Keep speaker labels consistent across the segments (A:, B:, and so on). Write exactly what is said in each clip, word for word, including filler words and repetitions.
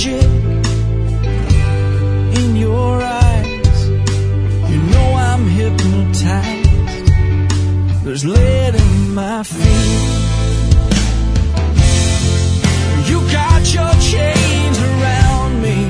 A: magic in your eyes. You know I'm hypnotized. There's lead in my feet. You got your chains around me,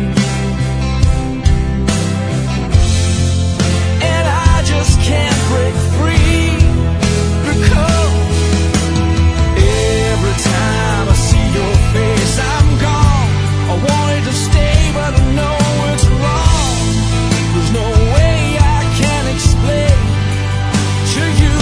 A: and I just can't break free, because every time I see your face I'm gone. I wanted to stay but I know it's wrong. There's no way I can explain to you.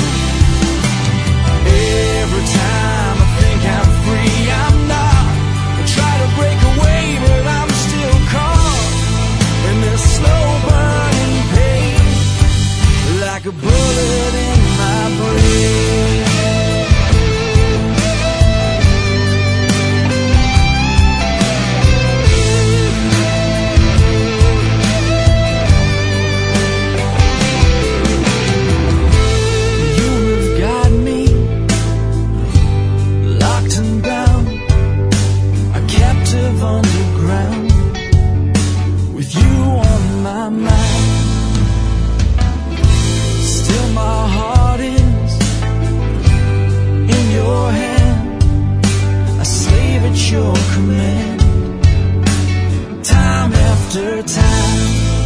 A: Every time I think I'm free, I'm not. I try to break away but I'm still caught in this slow burning pain, like a bullet in my brain. Underground, with you on my mind. Still my heart is in your hand, a slave at your command, time after time.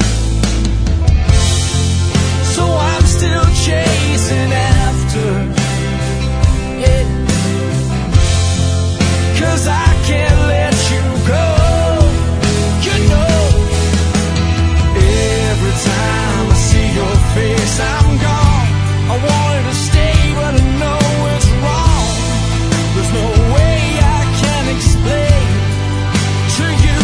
A: So I'm still chasing after it, 'cause I can't let you go. You know, every time I see your face I'm gone. I wanted to stay but I know it's wrong. There's no way I can explain to you.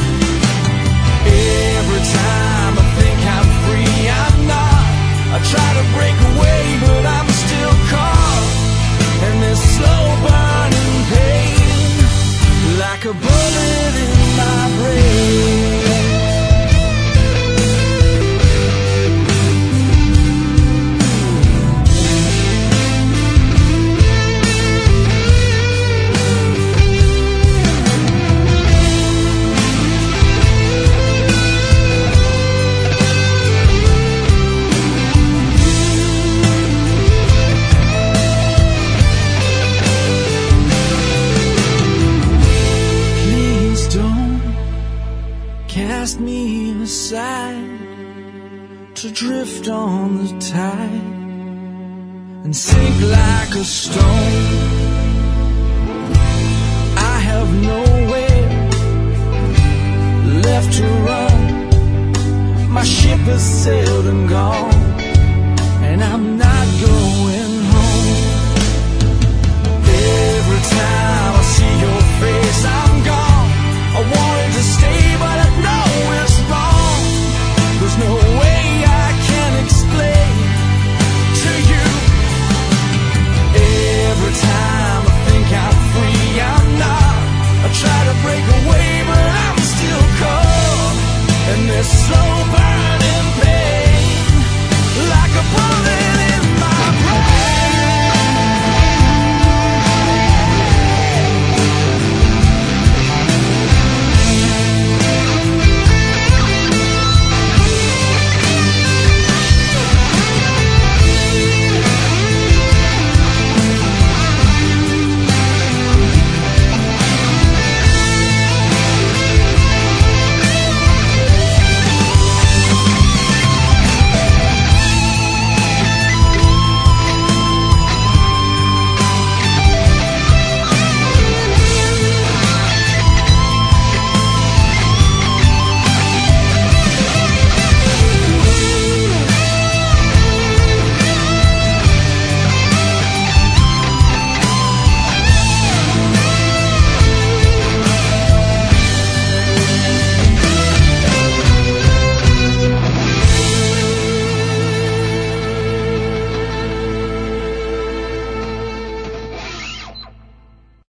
A: Every time I think I'm free, I'm not. I try to break away but I'm still caught in this slow burning pain, like a bullet in my brain. Cast me aside to drift on the tide and sink like a stone.